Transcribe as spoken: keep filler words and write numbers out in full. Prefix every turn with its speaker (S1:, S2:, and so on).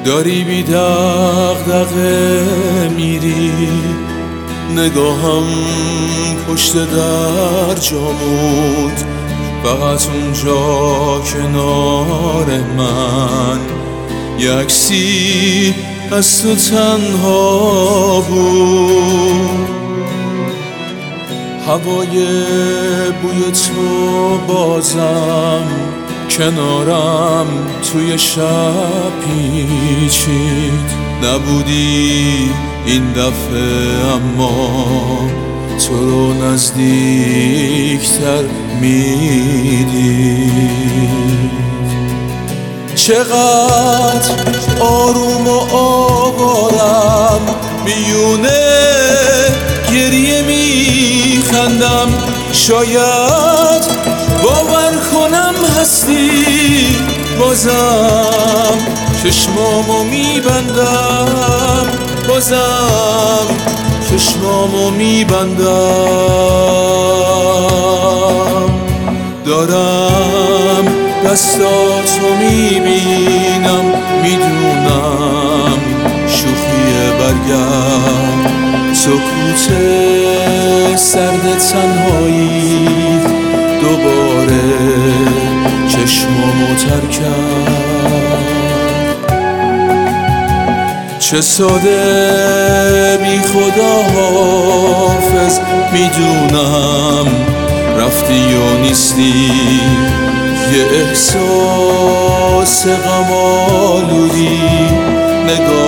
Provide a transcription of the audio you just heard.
S1: داری بی دغدغه میری، نگاهم پشت در جامود، فقط اونجا کنار من یه عکسی از تو تنها بود. هوای بوی تو بازم کنارم توی شب پیچید، نبودی این دفعه اما تو رو نزدیکتر میدید. چقدر آروم و آوارم میونه گریه میخندم، شاید باور کنم هستی بازم چشمامو میبندم، بازم چشمامو میبندم. دارم دستاتو میبینم، میدونم شوخی برگرد، سکوت سرد تنهایی دوباره چشمامو تر کرد. چه ساده بی خدا حافظ، میدونم رفتی و نیستی، یه احساس غم آلودی نگاه